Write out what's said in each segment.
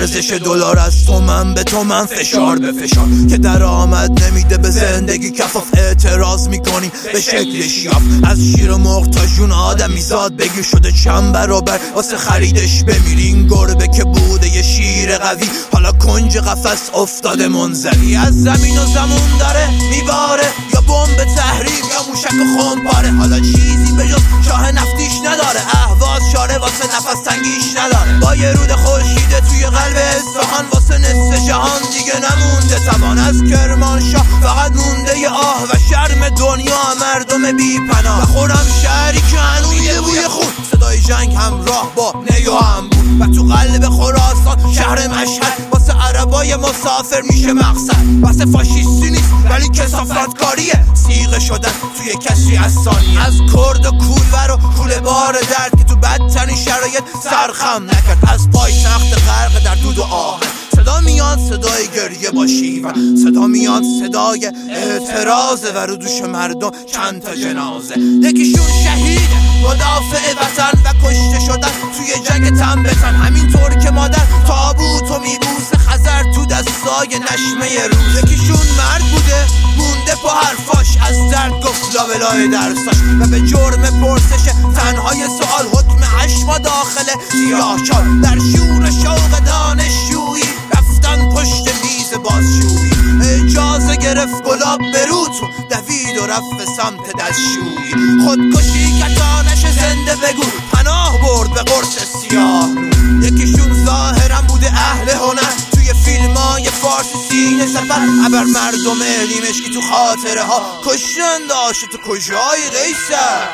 ارزش دلار از تومن به تومن، فشار به فشار که درآمد نمیده به زندگی کفاف. اعتراض میکنیم به شکل شیاف، از شیر مرغ تا جون آدمی زاد بگیر شده چند برابر واسه خریدش بمیری. این گربه که بوده یه شیر قوی حالا کنج قفس افتاده منزوی. از زمین و زمون داره میباره، یا بمب تحریم یا موشک و خمپاره. حالا چیزی به جز شاه نفتیش نداره، اهواز شاره واسه نفس تنگیش نداره. با یه رود خورشیده توی قلب اصفهان واسه نصف جهان دیگه نمونده توان. از کرمانشاه فقط مونده ی آه و شرم دنیا مردم بی پناه. و خورم شهری که هنوز یه بوی خون، صدای جنگ همراه با نی و هم بود. و تو قلب خراسان شهر مشهد واسه عربای مسافر میشه مقصد. واسه فاشیستی نیست ولی کثافتکاریه، سیغه شدن توی کسی از ثانیه. از کرد و کولور و کوله بار درد که تو بدترین شرایط سرخم نکرد. از پایتخت غرق در دود و آهن صدا میاد، صدای گریه با شیون. صدا میاد، صدای اعتراضه و رو دوش مردم چند تا جنازه. یکیشون شهید مدافع وطن و کشته شدن توی جنگ تن به تن. همینطور که مادر تابوتو میبوسه خزر تو دستای نشمه روز. یکیشون مرد بوده مونده پا حرفاش، از درد گفت لابلای درساش. و به جرم پرسش تنهای سوال حکم 8 ماه داخل سیاهچال. در شور شوق دانشجویی رفتن پشت میز بازجویی. اجازه گرفت گلاب بروتون دوید و رفت به سمت دستشویی. خودکشی کتانش زنده بگو پناه برد به قرص سیاه. یکیشون ظاهرا بوده اهل هنر توی فیلمای فارسی سینه سفر. ابر مردم دیمشکی تو خاطره ها کشتن داشت تو کجای قیصر.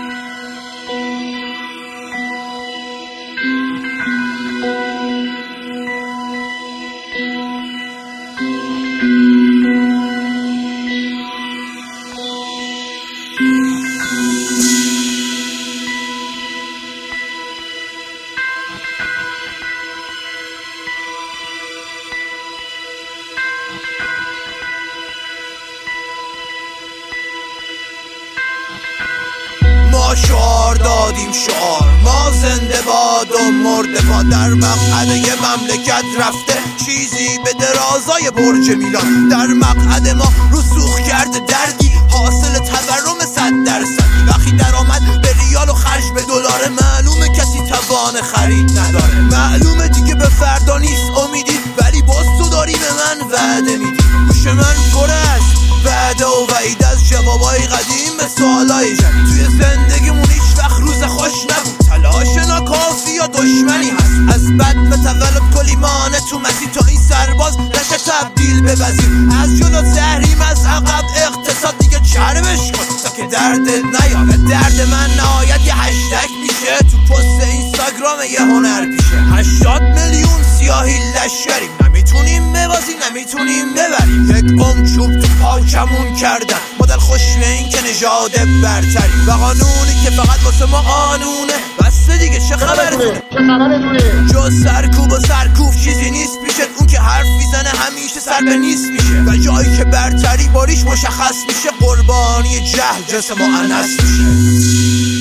ما شعار دادیم شعار، ما زنده باد و مرده باد. در مقعد یه مملکت رفته چیزی به درازای برج میلان. در مقعد ما رسوخ کرده دردی حاصل تورم 100%. وقتی درآمد به ریال و خرج به دلار معلومه کسی توان خرید نداره. معلومه دیگه به فردا نیست امیدی، ولی باز تو داری به من وعده میدی. گوش من پر است وعده و وعید از جوابای قدیم به سوالای جدید. توی زندگیمون هیچ وقت روز خوش نبود، تلاش ناکافی یا دشمنی هست. از بد به تولد کلیمانه تو مسیح تا این سرباز نشه تبدیل به وزیر. از جلو تحریم از عقب اقتصاد دیگه چرمش کن تا که دردت نیاد. درد من نهایت یه هشتگ میشه تو پست اینستاگرام یه هنر پیشه. 80 میلیون سیاهی لشکریم، نمیتونیم ببازیم نمیتونیم ببریم. یک چوب تو پاچمون کردن مدل خوش به این که نژاد برتریم. و قانونی که فقط واسه ما قانونه بسته دیگه چه خبرتونه. جز سرکوب و سرکوف چیزی نیست پیشت. اون که حرف میزنه همیشه سر به نیست میشه. و جایی که برتری باریش مشخص میشه قربانی جهل جنس مؤنث میشه.